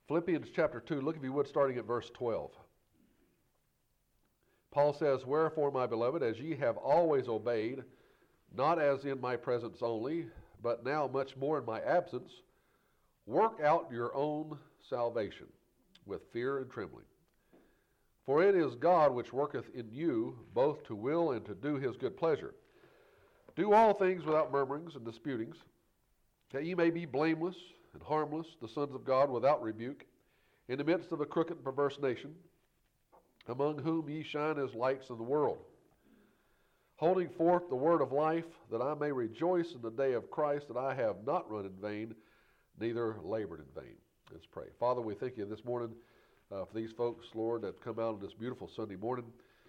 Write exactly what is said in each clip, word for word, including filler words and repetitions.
Philippians chapter two, look if you would, starting at verse twelve. Paul says, "Wherefore, my beloved, as ye have always obeyed, not as in my presence only, but now much more in my absence, work out your own salvation with fear and trembling. For it is God which worketh in you both to will and to do his good pleasure. Do all things without murmurings and disputings, that ye may be blameless and harmless, the sons of God without rebuke, in the midst of a crooked and perverse nation, among whom ye shine as lights in the world, holding forth the word of life, that I may rejoice in the day of Christ, that I have not run in vain, neither labored in vain." Let's pray. Father, we thank you this morning uh, for these folks, Lord, that come out on this beautiful Sunday morning.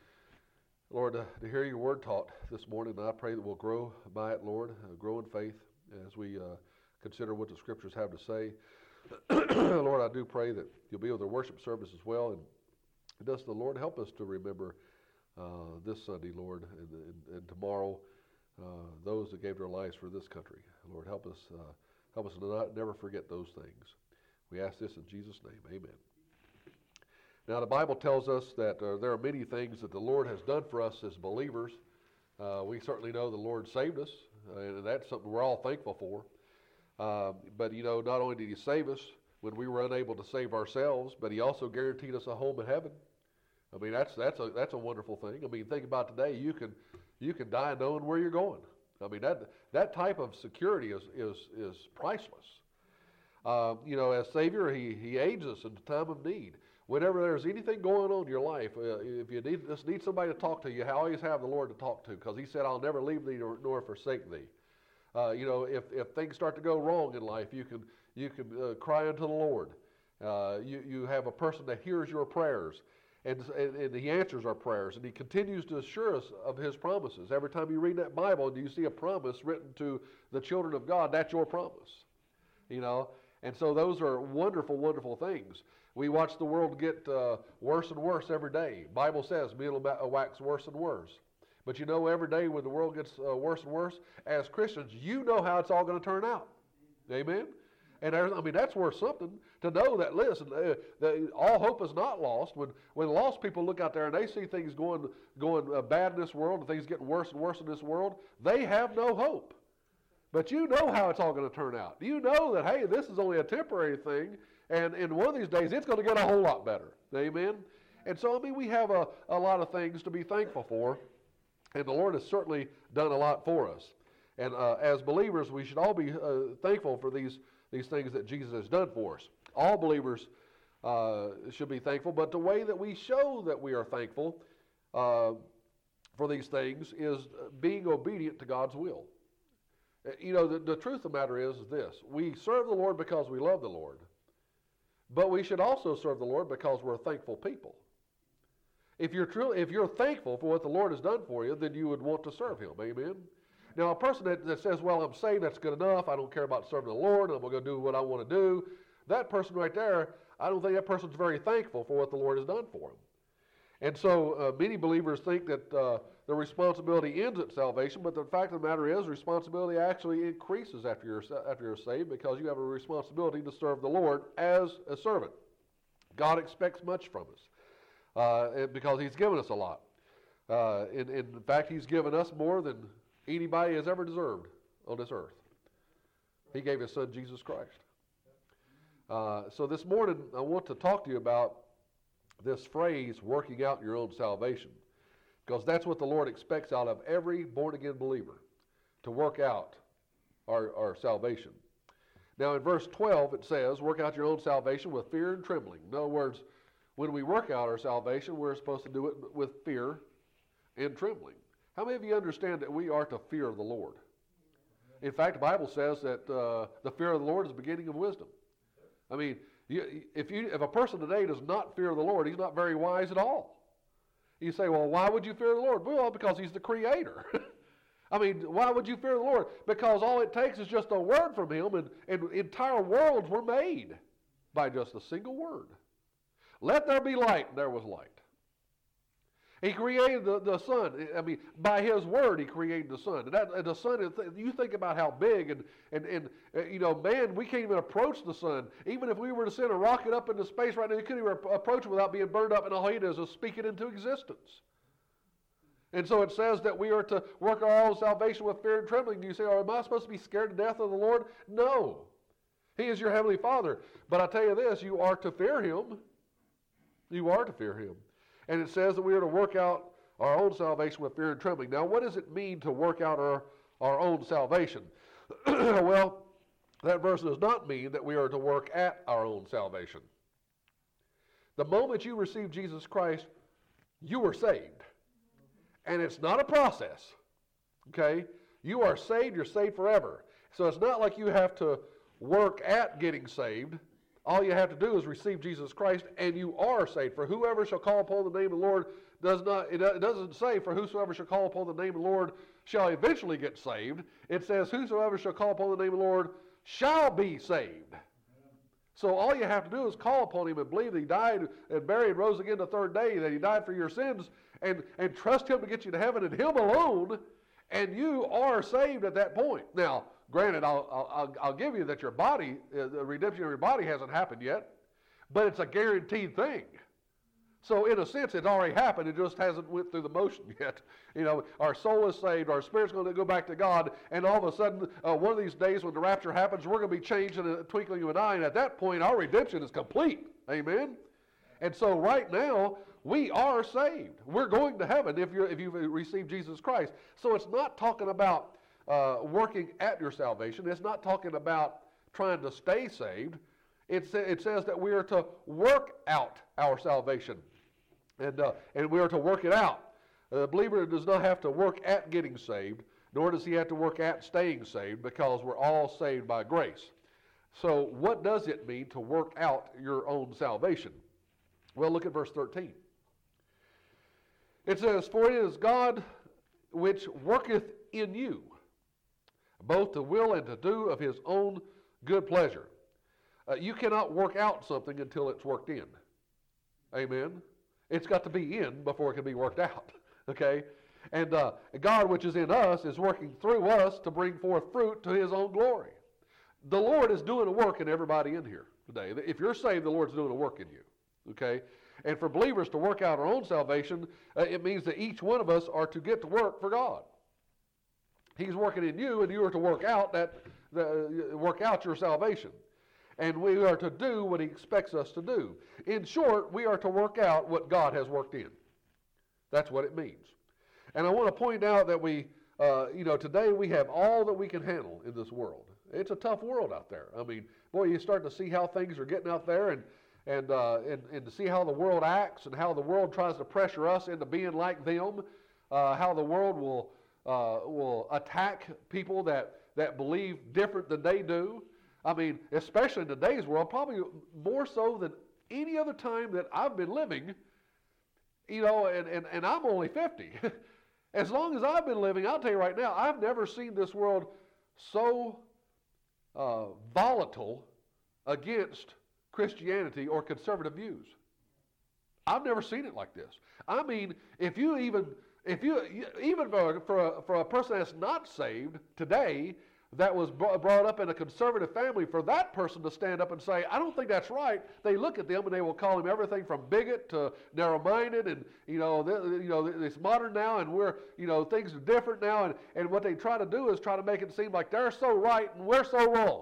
Lord, uh, to hear your word taught this morning, and I pray that we'll grow by it, Lord, uh, grow in faith as we uh, consider what the Scriptures have to say. Lord, I do pray that you'll be with our worship service as well, and does the Lord help us to remember uh, this Sunday, Lord, and, and, and tomorrow, uh, those that gave their lives for this country. Lord, help us, uh, help us to not, never forget those things. We ask this in Jesus' name, amen. Now, the Bible tells us that uh, there are many things that the Lord has done for us as believers. Uh, we certainly know the Lord saved us, uh, and that's something we're all thankful for. Uh, but, you know, not only did he save us when we were unable to save ourselves, but he also guaranteed us a home in heaven. I mean, that's that's a that's a wonderful thing. I mean, think about today. You can you can die knowing where you're going. I mean, that that type of security is is is priceless. Uh, you know, as Savior, he he aids us in the time of need. Whenever there's anything going on in your life, uh, if you need just need somebody to talk to, you always have the Lord to talk to, because he said, "I'll never leave thee nor, nor forsake thee." Uh, you know, if, if things start to go wrong in life, you can you can uh, cry unto the Lord. Uh, you you have a person that hears your prayers, and, and and he answers our prayers, and he continues to assure us of his promises. Every time you read that Bible and you see a promise written to the children of God, that's your promise. You know, and so those are wonderful, wonderful things. We watch the world get uh, worse and worse every day. Bible says, "Men will wax worse and worse." But you know, every day when the world gets uh, worse and worse, as Christians, you know how it's all going to turn out. Amen? And there's, I mean, that's worth something to know that, listen, uh, that all hope is not lost. When when lost people look out there and they see things going going uh, bad in this world, and things getting worse and worse in this world, they have no hope. But you know how it's all going to turn out. You know that, hey, this is only a temporary thing, and in one of these days, it's going to get a whole lot better. Amen? And so, I mean, we have a, a lot of things to be thankful for. And the Lord has certainly done a lot for us. And uh, as believers, we should all be uh, thankful for these, these things that Jesus has done for us. All believers uh, should be thankful, but the way that we show that we are thankful uh, for these things is being obedient to God's will. You know, the, the truth of the matter is this. We serve the Lord because we love the Lord, but we should also serve the Lord because we're thankful people. If you're true, if you're thankful for what the Lord has done for you, then you would want to serve him. Amen? Now, a person that, that says, well, I'm saved, that's good enough, I don't care about serving the Lord, I'm going to do what I want to do, that person right there, I don't think that person's very thankful for what the Lord has done for him. And so uh, many believers think that uh, the responsibility ends at salvation, but the fact of the matter is responsibility actually increases after you're, after you're saved, because you have a responsibility to serve the Lord as a servant. God expects much from us. Uh, because he's given us a lot. Uh, in, in fact, he's given us more than anybody has ever deserved on this earth. He gave his son, Jesus Christ. Uh, so this morning, I want to talk to you about this phrase, working out your own salvation, because that's what the Lord expects out of every born-again believer, to work out our, our salvation. Now, in verse twelve, it says, work out your own salvation with fear and trembling. In other words, when we work out our salvation, we're supposed to do it with fear and trembling. How many of you understand that we are to fear the Lord? In fact, the Bible says that uh, the fear of the Lord is the beginning of wisdom. I mean, you, if you if a person today does not fear the Lord, he's not very wise at all. You say, well, why would you fear the Lord? Well, because he's the creator. I mean, why would you fear the Lord? Because all it takes is just a word from him, and, and entire worlds were made by just a single word. Let there be light, and there was light. He created the, the sun. I mean, by His word, He created the sun. And, that, and the sun, is, you think about how big, and, and, and uh, you know, man, we can't even approach the sun. Even if we were to send a rocket up into space right now, you couldn't even approach it without being burned up, and all He does is speak it into existence. And so it says that we are to work our own salvation with fear and trembling. You say, oh, am I supposed to be scared to death of the Lord? No. He is your Heavenly Father. But I tell you this, you are to fear Him. You are to fear Him. And it says that we are to work out our own salvation with fear and trembling. Now, what does it mean to work out our, our own salvation? Well, that verse does not mean that we are to work at our own salvation. The moment you receive Jesus Christ, you are saved. And it's not a process, okay? You are saved, you're saved forever. So it's not like you have to work at getting saved. All you have to do is receive Jesus Christ, and you are saved. For whoever shall call upon the name of the Lord does not, it doesn't say, for whosoever shall call upon the name of the Lord shall eventually get saved. It says, whosoever shall call upon the name of the Lord shall be saved. So all you have to do is call upon Him and believe that He died and buried and rose again the third day, that He died for your sins, and, and trust Him to get you to heaven and Him alone, and you are saved at that point. Now, granted, I'll, I'll, I'll give you that your body, uh, the redemption of your body hasn't happened yet, but it's a guaranteed thing. So in a sense, it's already happened. It just hasn't went through the motion yet. You know, our soul is saved, our spirit's going to go back to God, and all of a sudden, uh, one of these days when the rapture happens, we're going to be changed in a twinkling of an eye, and at that point, our redemption is complete. Amen? And so right now, we are saved. We're going to heaven if you're if you've received Jesus Christ. So it's not talking about uh, working at your salvation. It's not talking about trying to stay saved. It's, it says that we are to work out our salvation, and uh, and we are to work it out. The believer does not have to work at getting saved, nor does he have to work at staying saved, because we're all saved by grace. So what does it mean to work out your own salvation? Well, look at verse thirteen. It says, for it is God which worketh in you, both to will and to do of His own good pleasure. Uh, you cannot work out something until it's worked in. Amen? It's got to be in before it can be worked out. Okay? And uh, God, which is in us, is working through us to bring forth fruit to His own glory. The Lord is doing a work in everybody in here today. If you're saved, the Lord's doing a work in you. Okay? And for believers to work out our own salvation, uh, it means that each one of us are to get to work for God. He's working in you, and you are to work out that, the, work out your salvation. And we are to do what He expects us to do. In short, we are to work out what God has worked in. That's what it means. And I want to point out that we, uh, you know, today we have all that we can handle in this world. It's a tough world out there. I mean, boy, you start to see how things are getting out there, and and uh, and, and to see how the world acts, and how the world tries to pressure us into being like them, uh, how the world will uh, will attack people that, that believe different than they do. I mean, especially in today's world, probably more so than any other time that I've been living, you know, and, and, and I'm only fifty. As long as I've been living, I'll tell you right now, I've never seen this world so uh, volatile against Christianity or conservative views. I've never seen it like this. I mean, if you even, if you, even for, for, a, for a person that's not saved today, that was brought up in a conservative family, for that person to stand up and say, I don't think that's right, they look at them and they will call him everything from bigot to narrow-minded, and you know, th- you know, it's modern now, and we're, you know, things are different now, and, and what they try to do is try to make it seem like they're so right and we're so wrong.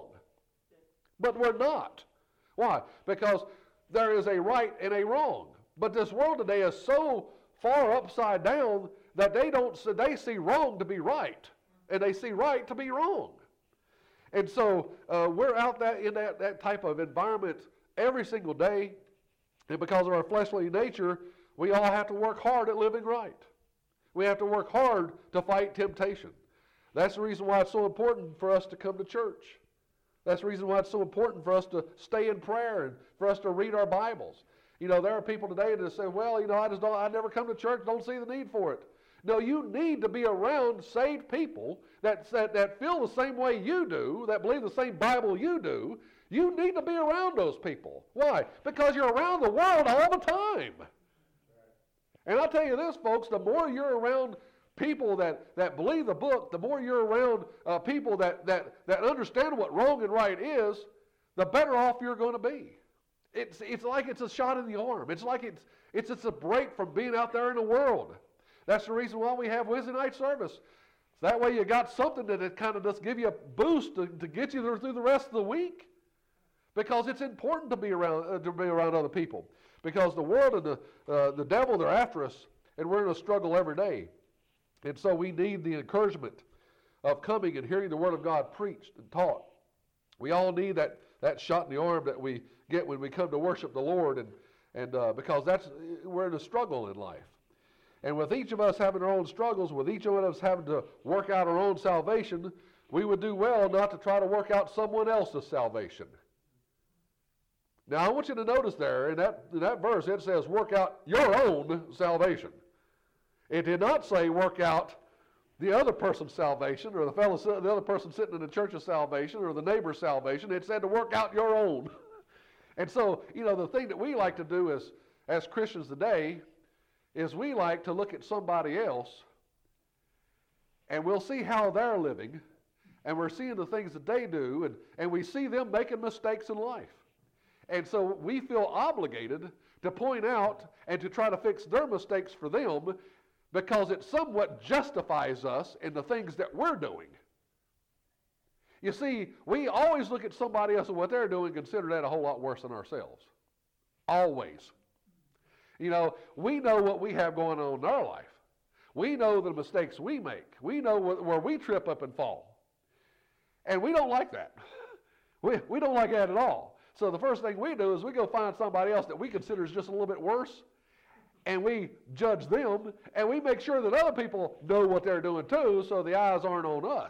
But we're not. Why? Because there is a right and a wrong. But this world today is so far upside down that they don't, they see wrong to be right, and they see right to be wrong. And so uh, we're out that in that, that type of environment every single day, and because of our fleshly nature, we all have to work hard at living right. We have to work hard to fight temptation. That's the reason why it's so important for us to come to church. That's the reason why it's so important for us to stay in prayer and for us to read our Bibles. You know, there are people today that say, well, you know, I just don't, I never come to church, don't see the need for it. No, you need to be around saved people that, that, that feel the same way you do, that believe the same Bible you do. You need to be around those people. Why? Because you're around the world all the time. And I'll tell you this, folks, the more you're around people that, that believe the book, the more you're around uh, people that, that, that understand what wrong and right is, the better off you're going to be. It's, it's like it's a shot in the arm. It's like it's, it's, it's a break from being out there in the world. That's the reason why we have Wednesday night service. That way you got something that it kind of does give you a boost to, to get you through the rest of the week. Because it's important to be around uh, to be around other people. Because the world and the, uh, the devil, they're after us, and we're in a struggle every day. And so we need the encouragement of coming and hearing the Word of God preached and taught. We all need that, that shot in the arm that we get when we come to worship the Lord, and, and uh, because that's we're in a struggle in life. And with each of us having our own struggles, with each of us having to work out our own salvation, we would do well not to try to work out someone else's salvation. Now, I want you to notice there, in that, in that verse, it says, work out your own salvation. It did not say work out the other person's salvation, or the fellow, the other person sitting in the church's salvation, or the neighbor's salvation. It said to work out your own. And so, you know, the thing that we like to do as, as Christians today is we like to look at somebody else, and we'll see how they're living, and we're seeing the things that they do, and, and we see them making mistakes in life. And so we feel obligated to point out and to try to fix their mistakes for them, because it somewhat justifies us in the things that we're doing. You see, we always look at somebody else and what they're doing and consider that a whole lot worse than ourselves. Always. You know, we know what we have going on in our life. We know the mistakes we make. We know wh- where we trip up and fall. And we don't like that. We, we don't like that at all. So the first thing we do is we go find somebody else that we consider is just a little bit worse, and we judge them, and we make sure that other people know what they're doing too, so the eyes aren't on us.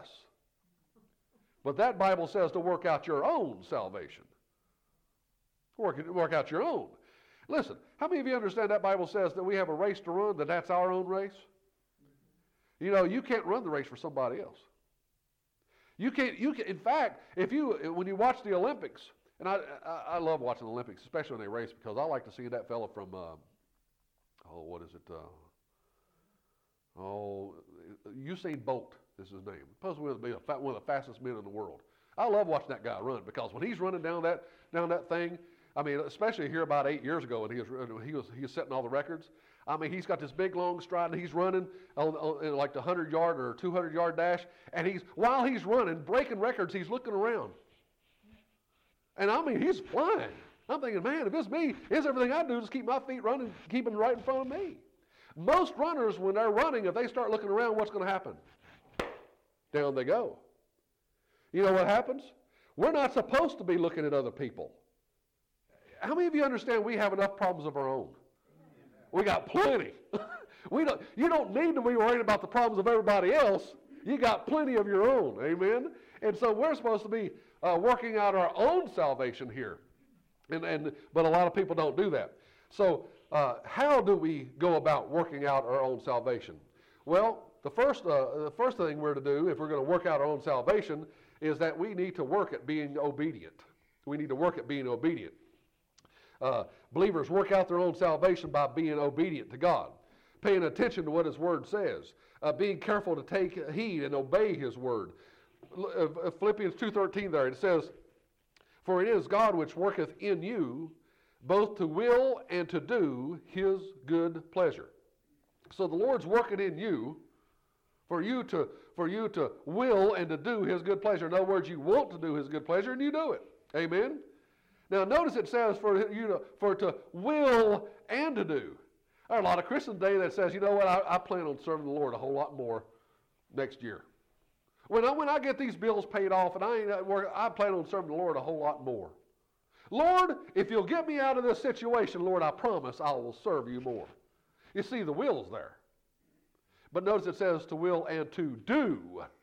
But that Bible says to work out your own salvation. Work, work out your own. Listen, how many of you understand that Bible says that we have a race to run, that that's our own race? You know, you can't run the race for somebody else. You can't, you can, in fact, if you, when you watch the Olympics, and I, I, I love watching the Olympics, especially when they race, because I like to see that fella from, uh, oh, what is it? Uh, oh, Usain Bolt is his name. Supposed to be a, one of the fastest men in the world. I love watching that guy run, because when he's running down that down that thing, I mean, especially here about eight years ago when he was he was he was setting all the records. I mean, he's got this big long stride, and he's running on, on in like the hundred yard or two hundred yard dash, and he's while he's running, breaking records, he's looking around. And I mean, he's flying. I'm thinking, man, if it's me, it's everything I do is keep my feet running, keeping right in front of me. Most runners, when they're running, if they start looking around, what's going to happen? Down they go. You know what happens? We're not supposed to be looking at other people. How many of you understand we have enough problems of our own? We got plenty. we don't, you don't need to be worried about the problems of everybody else. You got plenty of your own. Amen? And so we're supposed to be uh, working out our own salvation here. And, and but a lot of people don't do that. So uh, how do we go about working out our own salvation? Well, the first, uh, the first thing we're to do if we're going to work out our own salvation is that we need to work at being obedient. We need to work at being obedient. Uh, believers work out their own salvation by being obedient to God, paying attention to what His Word says, uh, being careful to take heed and obey His Word. Uh, Philippians two thirteen there, it says, "For it is God which worketh in you, both to will and to do His good pleasure." So the Lord's working in you for you to for you to will and to do His good pleasure. In other words, you want to do His good pleasure, and you do it. Amen? Now, notice it says for you to, for to will and to do. There are a lot of Christians today that says, you know what, I, I plan on serving the Lord a whole lot more next year. When I, when I get these bills paid off and I ain't at work, I plan on serving the Lord a whole lot more. Lord, if you'll get me out of this situation, Lord, I promise I will serve you more. You see, the will's there. But notice it says to will and to do.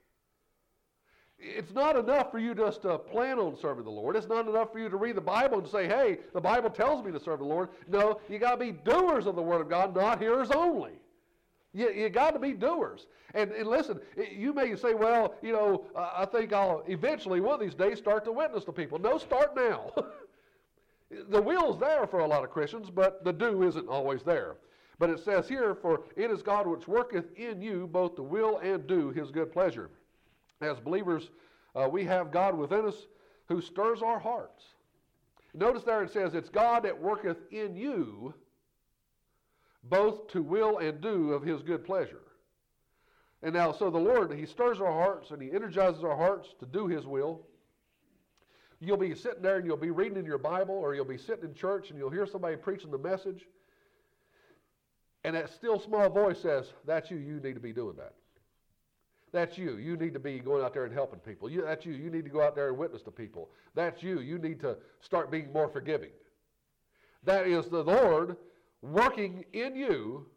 It's not enough for you just to plan on serving the Lord. It's not enough for you to read the Bible and say, hey, the Bible tells me to serve the Lord. No, you got to be doers of the Word of God, not hearers only. You, you got to be doers. And, and listen, you may say, well, you know, uh, I think I'll eventually one of these days start to witness to people. No, start now. The will's there for a lot of Christians, but the do isn't always there. But it says here, for it is God which worketh in you both to will and do his good pleasure. As believers, uh, we have God within us who stirs our hearts. Notice there it says, it's God that worketh in you both to will and do of his good pleasure. And now, so the Lord, he stirs our hearts and he energizes our hearts to do his will. You'll be sitting there and you'll be reading in your Bible, or you'll be sitting in church and you'll hear somebody preaching the message. And that still small voice says, that's you, you need to be doing that. That's you, you need to be going out there and helping people. You, that's you, you need to go out there and witness to people. That's you, you need to start being more forgiving. That is the Lord working in you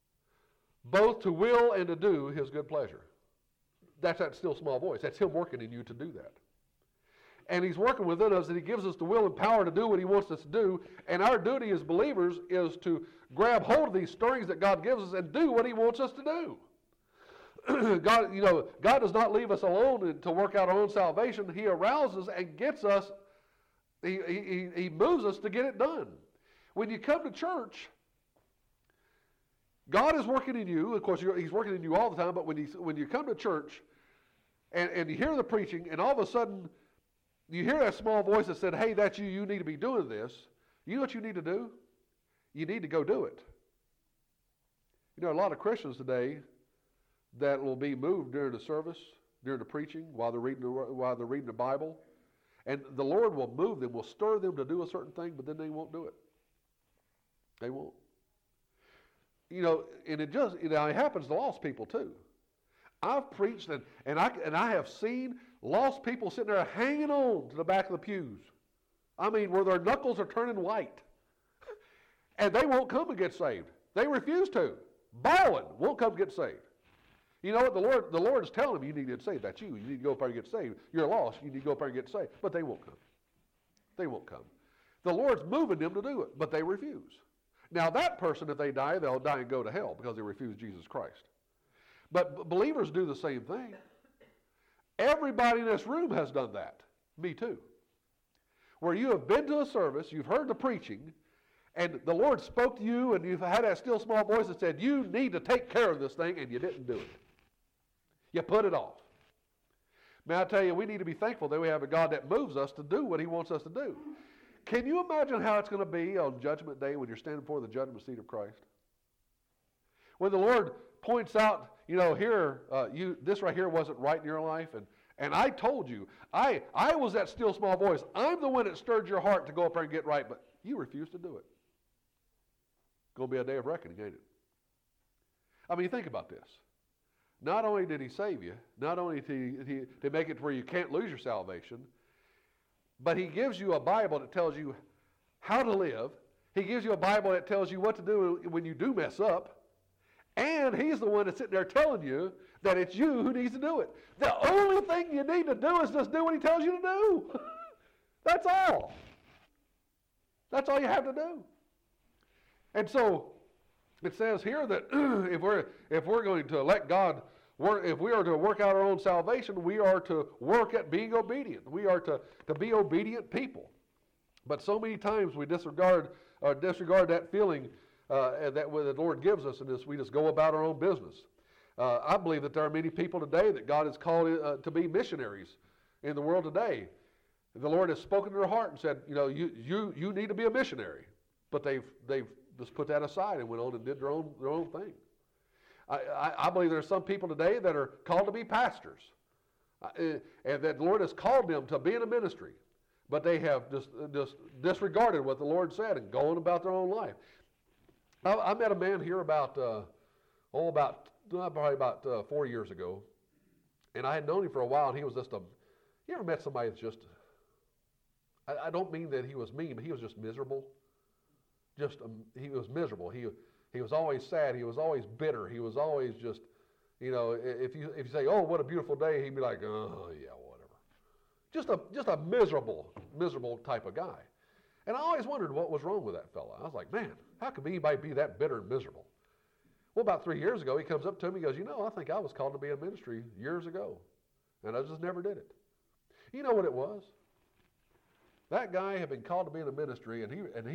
both to will and to do his good pleasure. That's that still small voice. That's him working in you to do that. And he's working within us, and he gives us the will and power to do what he wants us to do. And our duty as believers is to grab hold of these stirrings that God gives us and do what he wants us to do. God, you know, God does not leave us alone to work out our own salvation. He arouses and gets us, he, he, he moves us to get it done. When you come to church, God is working in you. Of course, he's working in you all the time, but when you, when you come to church and, and you hear the preaching, and all of a sudden you hear that small voice that said, hey, that's you, you need to be doing this. You know what you need to do? You need to go do it. You know, a lot of Christians today that will be moved during the service, during the preaching, while they're reading the, while they're reading the Bible, and the Lord will move them, will stir them to do a certain thing, but then they won't do it. They won't. You know, and it just, you know, it happens to lost people too. I've preached and, and I and I have seen lost people sitting there hanging on to the back of the pews. I mean, where their knuckles are turning white. And they won't come and get saved. They refuse to. Bawling, won't come get saved. You know what? The Lord, the Lord is telling them, you need to get saved. That's you. You need to go up there and get saved. You're lost. You need to go up there and get saved. But they won't come. They won't come. The Lord's moving them to do it, but they refuse. Now that person, if they die, they'll die and go to hell because they refuse Jesus Christ. But b- believers do the same thing. Everybody in this room has done that. Me too. Where you have been to a service, you've heard the preaching, and the Lord spoke to you, and you've had that still small voice that said, you need to take care of this thing, and you didn't do it. You put it off. May I tell you, we need to be thankful that we have a God that moves us to do what he wants us to do. Can you imagine how it's going to be on Judgment Day when you're standing before the judgment seat of Christ? When the Lord points out, you know, here, uh, you this right here wasn't right in your life, and, and I told you, I, I was that still small voice. I'm the one that stirred your heart to go up there and get right, but you refused to do it. It's going to be a day of reckoning, ain't it? I mean, think about this. Not only did he save you, not only did he, to make it where you can't lose your salvation, but he gives you a Bible that tells you how to live. He gives you a Bible that tells you what to do when you do mess up. And he's the one that's sitting there telling you that it's you who needs to do it. The only thing you need to do is just do what he tells you to do. That's all. That's all you have to do. And so it says here that if we're if we're going to let God work, if we are to work out our own salvation, we are to work at being obedient. We are to, to be obedient people. But so many times we disregard or disregard that feeling uh, that the Lord gives us, and this we just go about our own business. Uh, I believe that there are many people today that God has called uh, to be missionaries in the world today. The Lord has spoken to their heart and said, you know, you you you need to be a missionary. But they've they've just put that aside and went on and did their own their own thing. I, I, I believe there are some people today that are called to be pastors, uh, and that the Lord has called them to be in a ministry, but they have just just disregarded what the Lord said and going about their own life. I, I met a man here about uh, oh about probably about uh, four years ago, and I had known him for a while, and he was just a. You ever met somebody that's just? I, I don't mean that he was mean, but he was just miserable. Just um, he was miserable. He he was always sad. He was always bitter. He was always just, you know, if you if you say, oh, what a beautiful day, he'd be like, oh yeah, whatever. Just a just a miserable miserable type of guy. And I always wondered what was wrong with that fella. I was like, man, how could anybody be that bitter and miserable? Well, about three years ago, he comes up to me and goes, you know, I think I was called to be in ministry years ago, and I just never did it. You know what it was? That guy had been called to be in a ministry, and he and he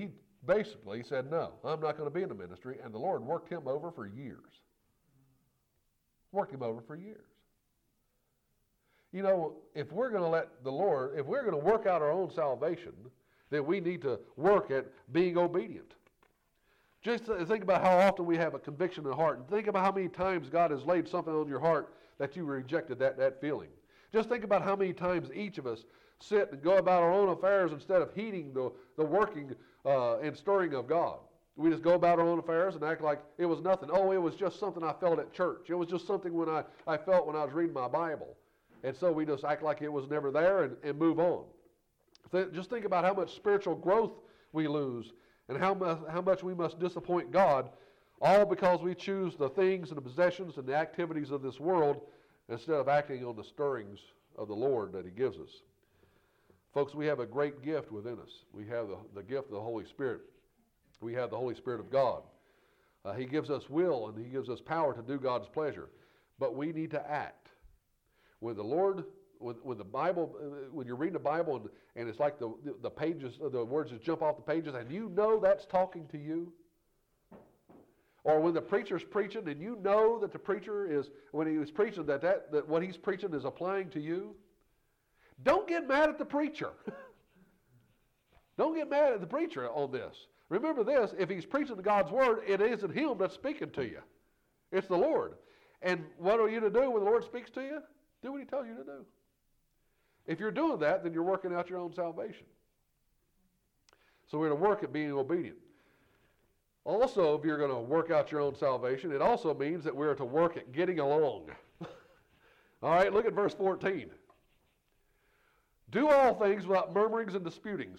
basically said, no, I'm not going to be in the ministry, and the Lord worked him over for years. Worked him over for years. You know, if we're going to let the Lord, if we're going to work out our own salvation, then we need to work at being obedient. Just think about how often we have a conviction in the heart, and think about how many times God has laid something on your heart that you rejected that, that feeling. Just think about how many times each of us sit and go about our own affairs instead of heeding the, the working uh, and stirring of God. We just go about our own affairs and act like it was nothing. Oh, it was just something I felt at church. It was just something when I, I felt when I was reading my Bible. And so we just act like it was never there and, and move on. Th- just think about how much spiritual growth we lose and how much, how much we must disappoint God, all because we choose the things and the possessions and the activities of this world instead of acting on the stirrings of the Lord that he gives us. Folks, we have a great gift within us. We have the, the gift of the Holy Spirit. We have the Holy Spirit of God. Uh, he gives us will and he gives us power to do God's pleasure. But we need to act. When the Lord, when, when the Bible, when you're reading the Bible and, and it's like the, the pages, the words just jump off the pages and you know that's talking to you. Or when the preacher's preaching and you know that the preacher is, when he was preaching, that, that, that what he's preaching is applying to you. Don't get mad at the preacher. Don't get mad at the preacher on this. Remember this, if he's preaching God's word, it isn't him that's speaking to you. It's the Lord. And what are you to do when the Lord speaks to you? Do what he tells you to do. If you're doing that, then you're working out your own salvation. So we're to work at being obedient. Also, if you're going to work out your own salvation, it also means that we're to work at getting along. All right, look at verse fourteen. Do all things without murmurings and disputings.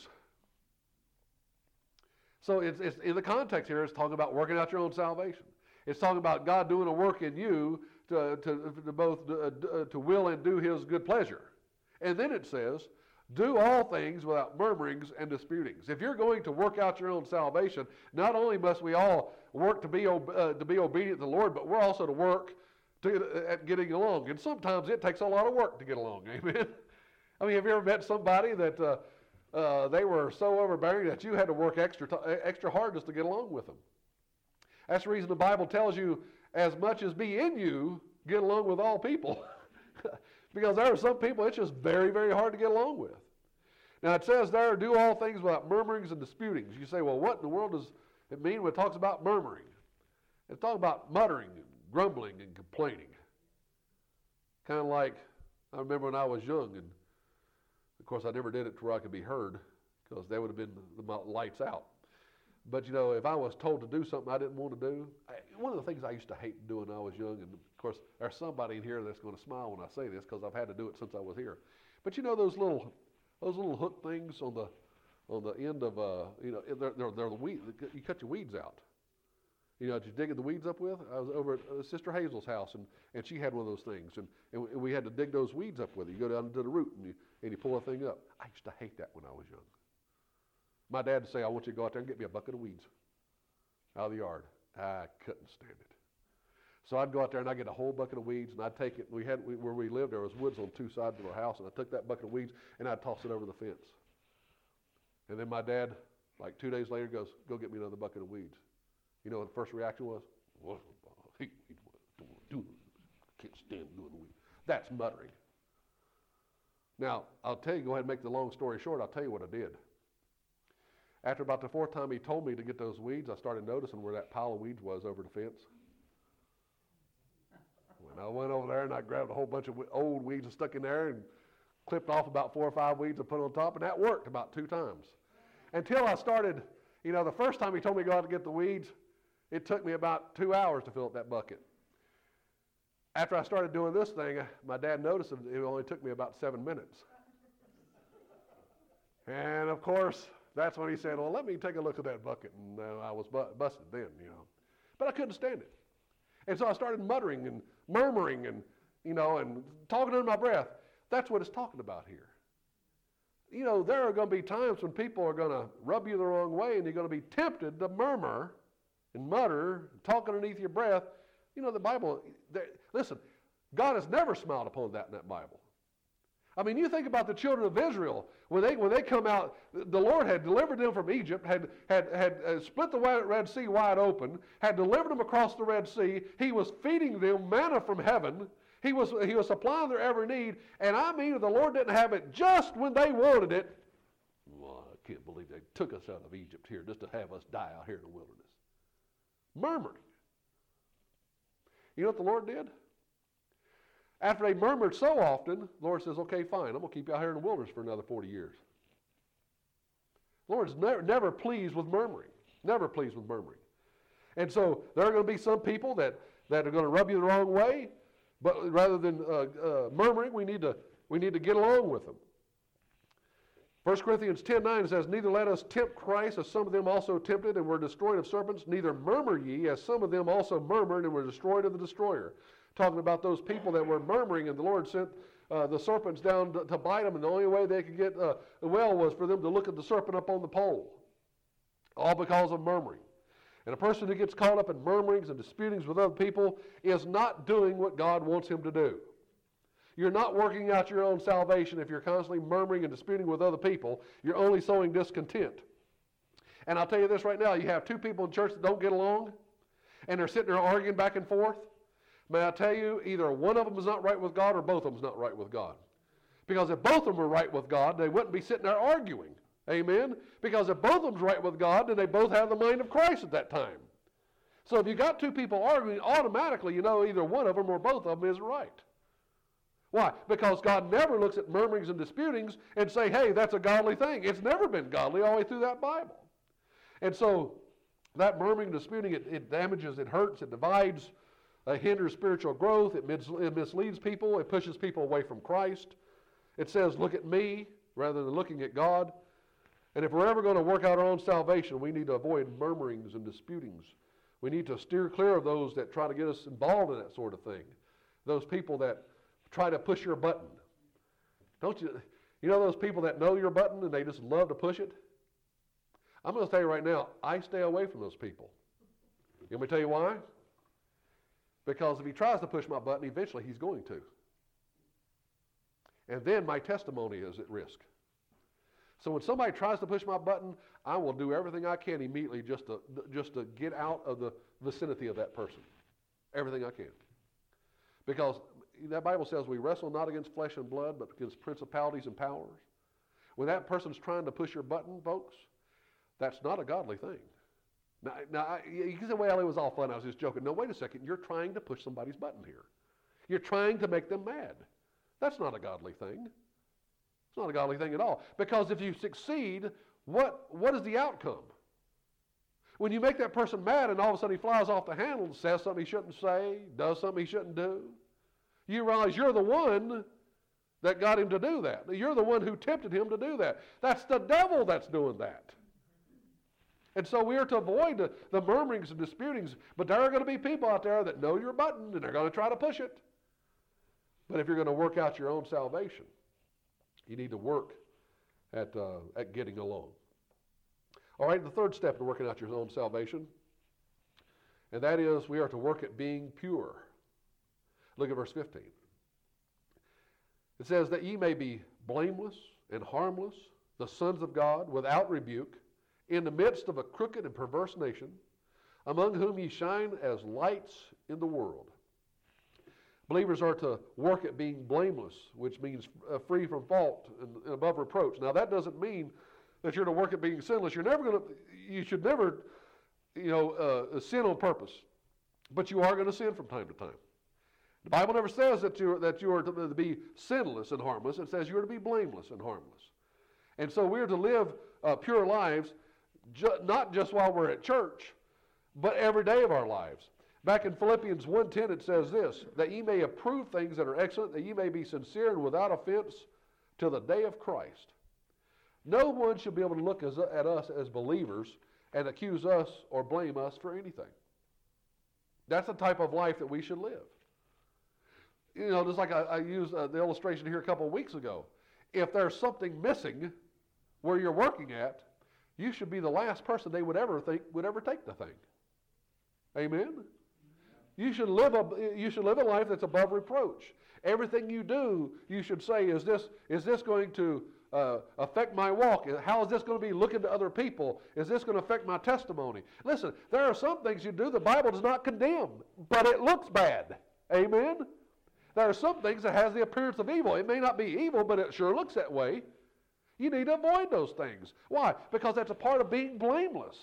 So it's, it's in the context here, it's talking about working out your own salvation. It's talking about God doing a work in you to, to, to both uh, to will and do his good pleasure. And then it says, do all things without murmurings and disputings. If you're going to work out your own salvation, not only must we all work to be, uh, to be obedient to the Lord, but we're also to work to, uh, at getting along. And sometimes it takes a lot of work to get along, amen? I mean, have you ever met somebody that uh, uh, they were so overbearing that you had to work extra t- extra hard just to get along with them? That's the reason the Bible tells you, as much as be in you, get along with all people. Because there are some people it's just very, very hard to get along with. Now it says there, do all things without murmurings and disputings. You say, well, what in the world does it mean when it talks about murmuring? It's talking about muttering and grumbling and complaining. Kind of like, I remember when I was young, and of course I never did it to where I could be heard, because they would have been the lights out. But, you know, if I was told to do something I didn't want to do, I, one of the things I used to hate doing when I was young, and of course there's somebody in here that's going to smile when I say this because I've had to do it since I was here. But you know those little those little hook things on the on the end of, uh, you know, they're, they're, they're the weed, you cut your weeds out. You know, that you're digging the weeds up with? I was over at uh, Sister Hazel's house, and, and she had one of those things, and, and we had to dig those weeds up with it. You go down to the root, and you, and you pull a thing up. I used to hate that when I was young. My dad would say, I want you to go out there and get me a bucket of weeds out of the yard. I couldn't stand it. So I'd go out there and I'd get a whole bucket of weeds, and I'd take it. We had we, where we lived, there was woods on two sides of our house, and I took that bucket of weeds and I'd toss it over the fence. And then my dad, like two days later, goes, go get me another bucket of weeds. You know what the first reaction was? Well, I hate weeds. Don't want to do it. Can't stand doing the weeds. That's muttering. Now, I'll tell you, go ahead and make the long story short, I'll tell you what I did. After about the fourth time he told me to get those weeds, I started noticing where that pile of weeds was over the fence. When I went over there and I grabbed a whole bunch of old weeds and stuck in there and clipped off about four or five weeds and put on top, and that worked about two times. Until I started, you know, the first time he told me to go out to get the weeds, it took me about two hours to fill up that bucket. After I started doing this thing, my dad noticed it only took me about seven minutes. And of course, that's when he said, well, let me take a look at that bucket. And uh, I was bu- busted then, you know. But I couldn't stand it. And so I started muttering and murmuring and, you know, and talking under my breath. That's what it's talking about here. You know, there are going to be times when people are going to rub you the wrong way, and you're going to be tempted to murmur and mutter, and talk underneath your breath. You know, the Bible, listen, God has never smiled upon that in that Bible. I mean, you think about the children of Israel. When they when they come out, the Lord had delivered them from Egypt, had, had, had uh, split the Red Sea wide open, had delivered them across the Red Sea. He was feeding them manna from heaven. He was, he was supplying their every need. And I mean, if the Lord didn't have it just when they wanted it, well, I can't believe they took us out of Egypt here just to have us die out here in the wilderness. Murmured. You know what the Lord did? After they murmured so often, the Lord says, okay, fine, I'm going to keep you out here in the wilderness for another forty years. The Lord's never, never pleased with murmuring. Never pleased with murmuring. And so there are going to be some people that, that are going to rub you the wrong way, but rather than uh, uh, murmuring, we need to, we need to get along with them. First Corinthians ten nine says, neither let us tempt Christ, as some of them also tempted and were destroyed of serpents, neither murmur ye, as some of them also murmured and were destroyed of the destroyer. Talking about those people that were murmuring, and the Lord sent uh, the serpents down to, to bite them, and the only way they could get uh, well was for them to look at the serpent up on the pole. All because of murmuring. And a person who gets caught up in murmurings and disputings with other people is not doing what God wants him to do. You're not working out your own salvation if you're constantly murmuring and disputing with other people. You're only sowing discontent. And I'll tell you this right now, you have two people in church that don't get along, and they're sitting there arguing back and forth. May I tell you, either one of them is not right with God or both of them is not right with God. Because if both of them were right with God, they wouldn't be sitting there arguing. Amen? Because if both of them's right with God, then they both have the mind of Christ at that time. So if you got two people arguing, automatically you know either one of them or both of them is right. Why? Because God never looks at murmurings and disputings and say, hey, that's a godly thing. It's never been godly all the way through that Bible. And so that murmuring and disputing, it, it damages, it hurts, it divides, it hinders spiritual growth, it, mis- it misleads people, it pushes people away from Christ. It says, look at me rather than looking at God. And if we're ever going to work out our own salvation, we need to avoid murmurings and disputings. We need to steer clear of those that try to get us involved in that sort of thing. Those people that try to push your button. Don't you, you know those people that know your button and they just love to push it? I'm going to tell you right now, I stay away from those people. You want me to tell you why? Because if he tries to push my button, eventually he's going to. And then my testimony is at risk. So when somebody tries to push my button, I will do everything I can immediately just to, just to get out of the vicinity of that person. Everything I can. Because that Bible says we wrestle not against flesh and blood, but against principalities and powers. When that person's trying to push your button, folks, that's not a godly thing. Now, now I, you can say, well, it was all fun. I was just joking. No, wait a second. You're trying to push somebody's button here. You're trying to make them mad. That's not a godly thing. It's not a godly thing at all. Because if you succeed, what, what is the outcome? When you make that person mad and all of a sudden he flies off the handle and says something he shouldn't say, does something he shouldn't do, you realize you're the one that got him to do that. You're the one who tempted him to do that. That's the devil that's doing that. And so we are to avoid the, the murmurings and disputings, but there are going to be people out there that know your button and they're going to try to push it. But if you're going to work out your own salvation, you need to work at, uh, at getting along. All right, the third step in working out your own salvation, and that is we are to work at being pure. Look at verse fifteen. It says that ye may be blameless and harmless, the sons of God, without rebuke, in the midst of a crooked and perverse nation, among whom ye shine as lights in the world. Believers are to work at being blameless, which means uh, free from fault and, and above reproach. Now that doesn't mean that you're to work at being sinless. You're never going to, you should never, you know, uh, sin on purpose. But you are going to sin from time to time. The Bible never says that you that you are to, to be sinless and harmless. It says you are to be blameless and harmless. And so we are to live uh, pure lives, ju- not just while we're at church, but every day of our lives. Back in Philippians one ten it says this, that ye may approve things that are excellent, that ye may be sincere and without offense till the day of Christ. No one should be able to look as, at us as believers and accuse us or blame us for anything. That's the type of life that we should live. You know, just like I, I used uh, the illustration here a couple of weeks ago. If there's something missing where you're working at, you should be the last person they would ever think would ever take the thing. Amen? You should live a, you should live a life that's above reproach. Everything you do, you should say, is this, is this going to uh, affect my walk? How is this going to be looking to other people? Is this going to affect my testimony? Listen, there are some things you do the Bible does not condemn, but it looks bad. Amen? There are some things that has the appearance of evil. It may not be evil, but it sure looks that way. You need to avoid those things. Why? Because that's a part of being blameless.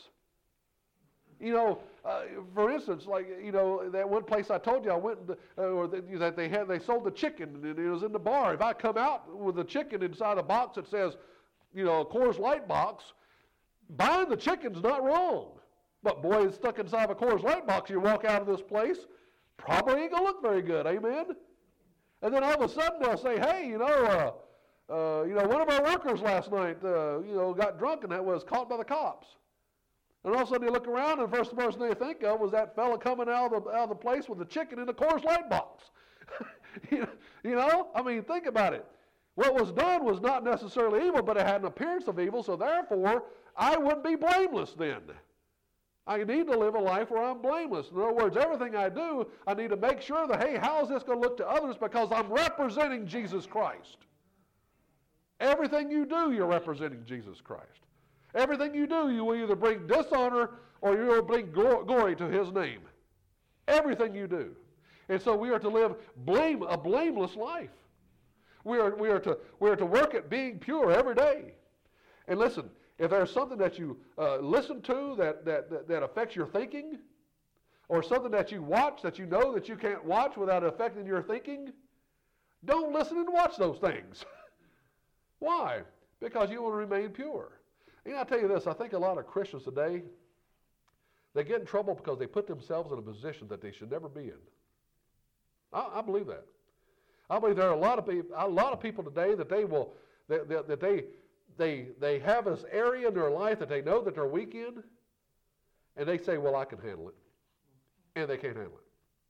You know, uh, for instance, like, you know, that one place I told you I went, to, uh, or that they had, they sold the chicken, and it was in the bar. If I come out with the chicken inside a box that says, you know, a Coors Light box, buying the chicken's not wrong. But boy, it's stuck inside of a Coors Light box. You walk out of this place, probably ain't gonna look very good. Amen. And then all of a sudden they'll say, hey, you know, uh, uh, you know, one of our workers last night, uh, you know, got drunk and that was caught by the cops. And all of a sudden you look around, and the first person they think of was that fella coming out of the, out of the place with the chicken in the Coors Light box. you know, I mean, think about it. What was done was not necessarily evil, but it had an appearance of evil, so therefore I wouldn't be blameless then. I need to live a life where I'm blameless. In other words, everything I do, I need to make sure that, hey, how is this going to look to others, because I'm representing Jesus Christ. Everything you do, you're representing Jesus Christ. Everything you do, you will either bring dishonor or you will bring glory to His name. Everything you do. And so we are to live blame, a blameless life. We are, we, are to, we are to work at being pure every day. And listen, if there's something that you uh, listen to that, that, that, that affects your thinking, or something that you watch that you know that you can't watch without affecting your thinking, don't listen and watch those things. Why? Because you want to remain pure. And I'll tell you this, I think a lot of Christians today, they get in trouble because they put themselves in a position that they should never be in. I, I believe that. I believe there are a lot of people, a lot of people today that they will, that, that, that they, they, they have this area in their life that they know that they're weak in, and they say, well, I can handle it. And they can't handle it.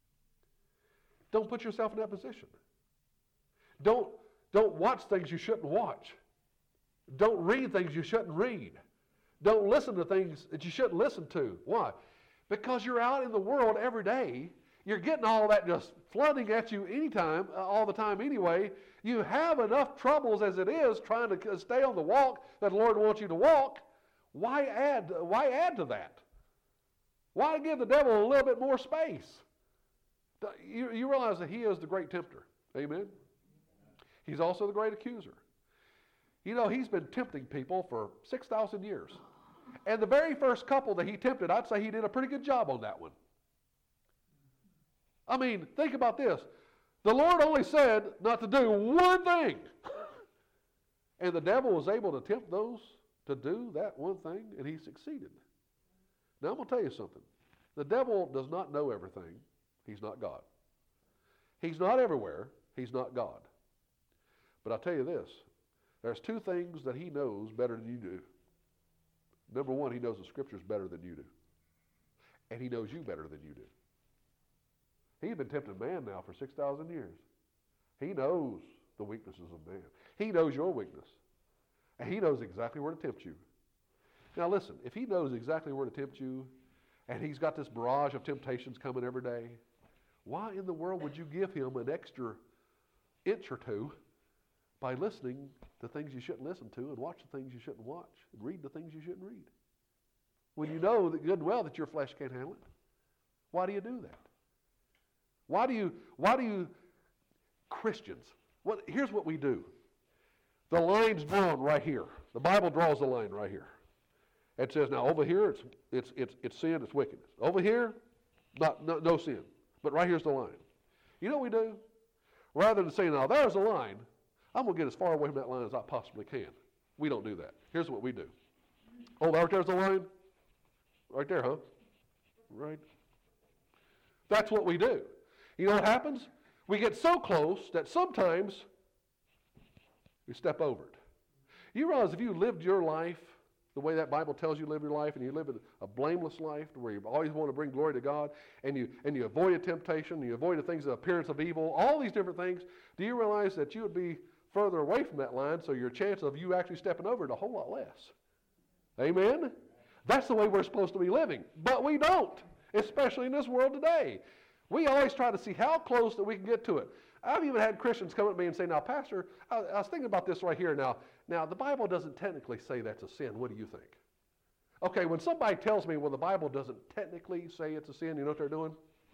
Don't put yourself in that position. Don't, don't watch things you shouldn't watch. Don't read things you shouldn't read. Don't listen to things that you shouldn't listen to. Why? Because you're out in the world every day. You're getting all that just flooding at you anytime, uh, all the time anyway. You have enough troubles as it is trying to stay on the walk that the Lord wants you to walk. Why add, why add to that? Why give the devil a little bit more space? You, you realize that he is the great tempter. Amen? He's also the great accuser. You know, he's been tempting people for six thousand years. And the very first couple that he tempted, I'd say he did a pretty good job on that one. I mean, think about this. The Lord only said not to do one thing. And the devil was able to tempt those to do that one thing, and he succeeded. Now, I'm going to tell you something. The devil does not know everything. He's not God. He's not everywhere. He's not God. But I'll tell you this. There's two things that he knows better than you do. Number one, he knows the Scriptures better than you do. And he knows you better than you do. He's been tempting man now for six thousand years. He knows the weaknesses of man. He knows your weakness. And he knows exactly where to tempt you. Now listen, if he knows exactly where to tempt you, and he's got this barrage of temptations coming every day, why in the world would you give him an extra inch or two by listening to things you shouldn't listen to, and watch the things you shouldn't watch, and read the things you shouldn't read? When you know that good and well that your flesh can't handle it. Why do you do that? Why do you, why do you, Christians, what, here's what we do. The line's drawn right here. The Bible draws the line right here. It says, now over here, it's, it's, it's, it's sin, it's wickedness. Over here, not, no, no sin. But right here's the line. You know what we do? Rather than saying, now there's a line, I'm going to get as far away from that line as I possibly can. We don't do that. Here's what we do. Oh, right there's the line? Right there, huh? Right. That's what we do. You know what happens? We get so close that sometimes we step over it. You realize if you lived your life the way that Bible tells you to live your life, and you live a blameless life where you always want to bring glory to God, and you and you avoid a temptation, you avoid the things, the appearance of evil, all these different things, do you realize that you would be further away from that line, so your chance of you actually stepping over it a whole lot less? Amen? That's the way we're supposed to be living. But we don't, especially in this world today. We always try to see how close that we can get to it. I've even had Christians come at me and say, now, Pastor, I, I was thinking about this right here. Now, now, the Bible doesn't technically say that's a sin. What do you think? Okay, when somebody tells me, well, the Bible doesn't technically say it's a sin, you know what they're doing?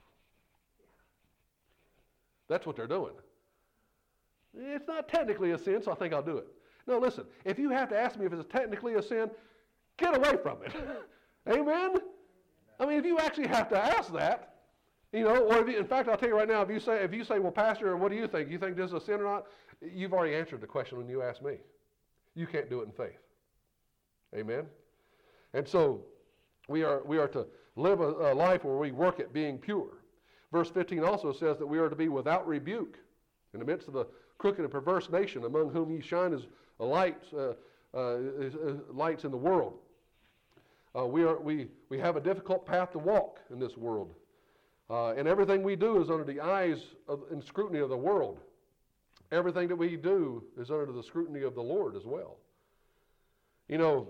That's what they're doing. It's not technically a sin, so I think I'll do it. No, listen, if you have to ask me if it's technically a sin, get away from it. Amen? I mean, if you actually have to ask that, you know, or if you, in fact, I'll tell you right now, if you say, if you say, well, Pastor, what do you think? You think this is a sin or not? You've already answered the question when you asked me. You can't do it in faith. Amen? And so we are we are to live a, a life where we work at being pure. Verse fifteen also says that we are to be without rebuke in the midst of the crooked and perverse nation, among whom ye shine as lights, uh, uh, lights in the world. Uh, we are we we have a difficult path to walk in this world, uh, and everything we do is under the eyes of, and scrutiny of the world. Everything that we do is under the scrutiny of the Lord as well. You know,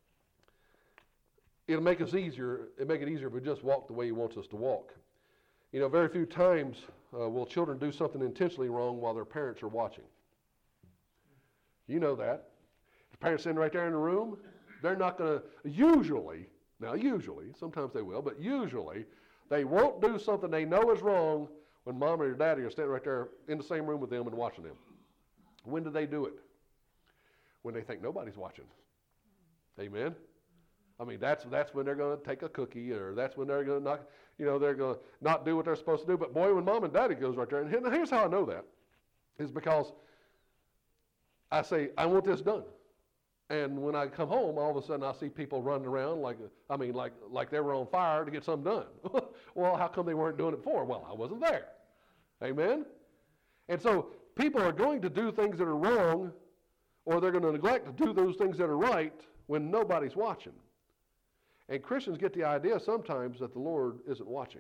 it'll make us easier. It'll make it easier if we just walk the way He wants us to walk. You know, very few times uh, will children do something intentionally wrong while their parents are watching. You know that. The parents sitting right there in the room, they're not going to, usually, now usually, sometimes they will, but usually, they won't do something they know is wrong when mom or daddy are standing right there in the same room with them and watching them. When do they do it? When they think nobody's watching. Amen? I mean, that's that's when they're going to take a cookie, or that's when they're going to not, you know, they're going to not do what they're supposed to do. But boy, when mom and daddy goes right there, and here's how I know that, is because I say, I want this done. And when I come home, all of a sudden I see people running around like, I mean, like like they were on fire to get something done. Well, how come they weren't doing it before? Well, I wasn't there. Amen? And so people are going to do things that are wrong, or they're going to neglect to do those things that are right when nobody's watching. And Christians get the idea sometimes that the Lord isn't watching.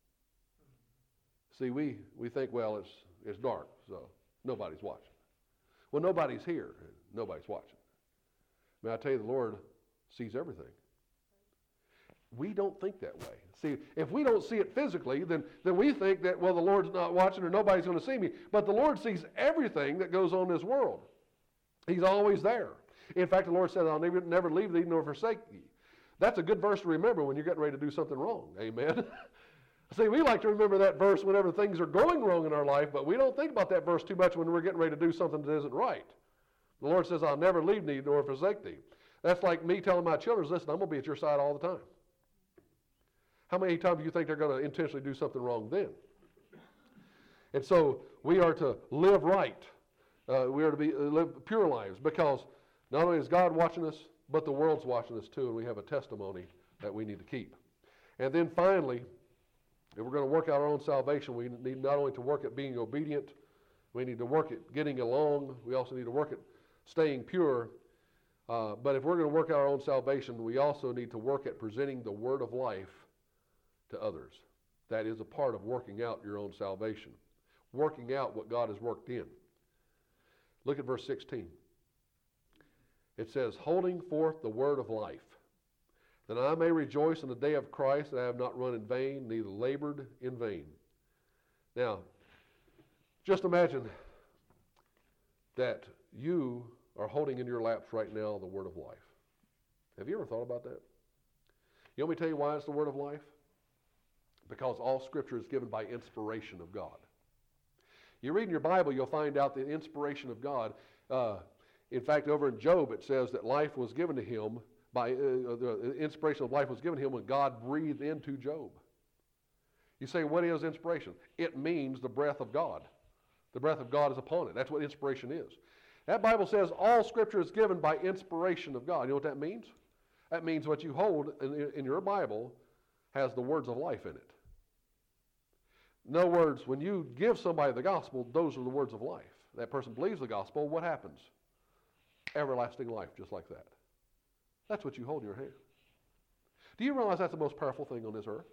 See, we, we think, well, it's it's dark, so nobody's watching. Well, nobody's here. Nobody's watching. May I tell you, the Lord sees everything. We don't think that way. See, if we don't see it physically, then, then we think that, well, the Lord's not watching or nobody's going to see me. But the Lord sees everything that goes on in this world. He's always there. In fact, the Lord said, I'll never, never leave thee nor forsake thee. That's a good verse to remember when you're getting ready to do something wrong. Amen? See, we like to remember that verse whenever things are going wrong in our life, but we don't think about that verse too much when we're getting ready to do something that isn't right. The Lord says, I'll never leave thee nor forsake thee. That's like me telling my children, listen, I'm going to be at your side all the time. How many times do you think they're going to intentionally do something wrong then? And so we are to live right. Uh, we are to be uh, live pure lives, because not only is God watching us, but the world's watching us too, and we have a testimony that we need to keep. And then finally, if we're going to work out our own salvation, we need not only to work at being obedient, we need to work at getting along, we also need to work at staying pure. Uh, but if we're going to work out our own salvation, we also need to work at presenting the word of life to others. That is a part of working out your own salvation. Working out what God has worked in. Look at verse sixteen. It says, holding forth the word of life, that I may rejoice in the day of Christ, that I have not run in vain, neither labored in vain. Now, just imagine that you are holding in your laps right now the word of life. Have you ever thought about that? You want me to tell you why it's the word of life? Because all Scripture is given by inspiration of God. You read in your Bible, you'll find out the inspiration of God. Uh, in fact, over in Job, it says that life was given to him by, uh, the inspiration of life was given to him when God breathed into Job. You say, what is inspiration? It means the breath of God. The breath of God is upon it. That's what inspiration is. That Bible says all Scripture is given by inspiration of God. You know what that means? That means what you hold in, in your Bible has the words of life in it. In other words, when you give somebody the gospel, those are the words of life. That person believes the gospel, what happens? Everlasting life, just like that. That's what you hold in your hand. Do you realize that's the most powerful thing on this earth?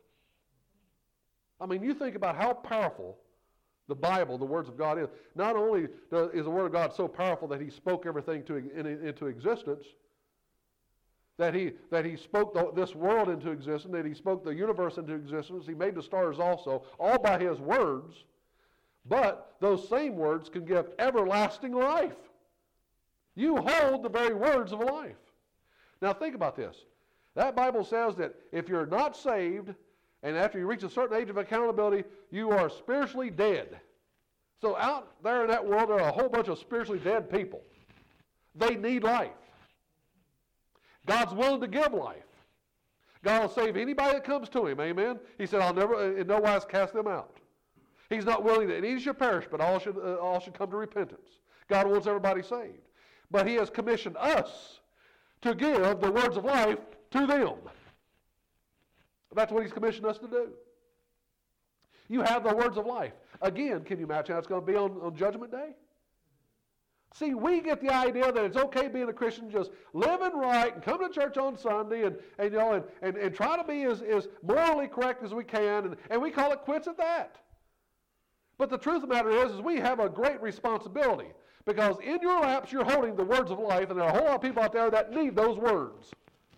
I mean, you think about how powerful the Bible, the words of God is. Not only is the Word of God so powerful that He spoke everything to, in, into existence, that he, that he spoke the, this world into existence, that he spoke the universe into existence. He made the stars also, all by his words. But those same words can give everlasting life. You hold the very words of life. Now think about this. That Bible says that if you're not saved, and after you reach a certain age of accountability, you are spiritually dead. So out there in that world, there are a whole bunch of spiritually dead people. They need life. God's willing to give life. God will save anybody that comes to him, amen? He said, I'll never in no wise cast them out. He's not willing that any should perish, but all should, uh, all should come to repentance. God wants everybody saved. But he has commissioned us to give the words of life to them. That's what he's commissioned us to do. You have the words of life. Again, can you imagine how it's going to be on, on Judgment Day? See, we get the idea that it's okay being a Christian, just living right and come to church on Sunday and, and, you know, and, and, and try to be as, as morally correct as we can, and, and we call it quits at that. But the truth of the matter is, is we have a great responsibility, because in your laps you're holding the words of life, and there are a whole lot of people out there that need those words.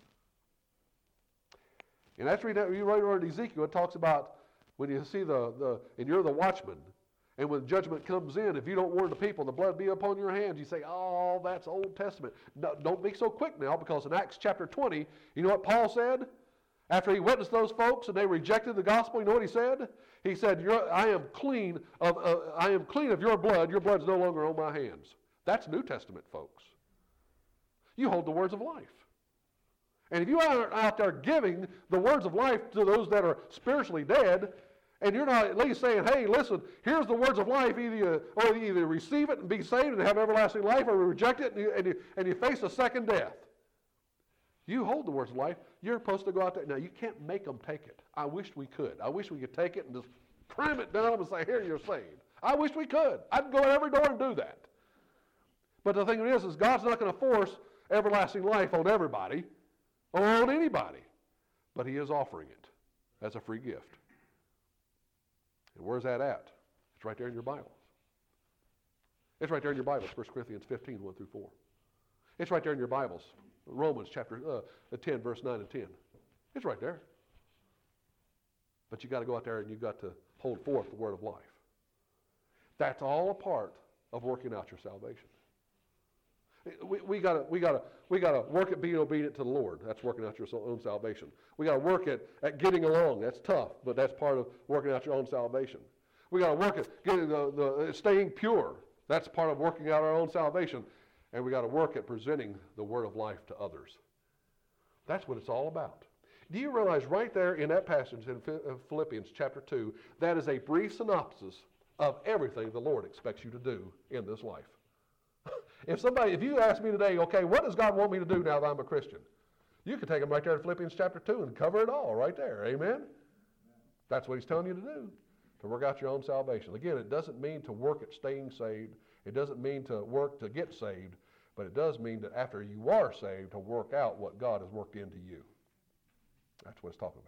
And after you read over Ezekiel, it talks about when you see the, the, and you're the watchman, and when judgment comes in, if you don't warn the people, the blood be upon your hands, you say, oh, that's Old Testament. No, don't be so quick now, because in Acts chapter twenty, you know what Paul said? After he witnessed those folks and they rejected the gospel, you know what he said? He said, You're, I am clean of uh, I am clean of your blood. Your blood's no longer on my hands. That's New Testament, folks. You hold the words of life. And if you aren't out there giving the words of life to those that are spiritually dead, and you're not at least saying, hey, listen, here's the words of life, either you, or you either receive it and be saved and have everlasting life, or reject it and you, and you, and you face a second death. You hold the words of life. You're supposed to go out there. Now, you can't make them take it. I wish we could. I wish we could take it and just cram it down and say, here, you're saved. I wish we could. I'd go to every door and do that. But the thing is, is God's not going to force everlasting life on everybody or on anybody. But he is offering it as a free gift. And where's that at? It's right there in your Bibles. It's right there in your Bibles, First Corinthians fifteen, one through four. It's right there in your Bibles, Romans chapter uh, ten, verse nine and ten. It's right there. But you got to go out there and you've got to hold forth the word of life. That's all a part of working out your salvation. We, we gotta we gotta we gotta work at being obedient to the Lord. That's working out your own salvation. We gotta work at, at getting along. That's tough, but that's part of working out your own salvation. We gotta work at getting the, the staying pure. That's part of working out our own salvation. And we gotta work at presenting the word of life to others. That's what it's all about. Do you realize right there in that passage in Philippians chapter two, that is a brief synopsis of everything the Lord expects you to do in this life? If somebody, if you ask me today, okay, what does God want me to do now that I'm a Christian? You can take them right there in Philippians chapter two and cover it all right there. Amen? That's what he's telling you to do, to work out your own salvation. Again, it doesn't mean to work at staying saved. It doesn't mean to work to get saved, but it does mean that after you are saved, to work out what God has worked into you. That's what it's talking about.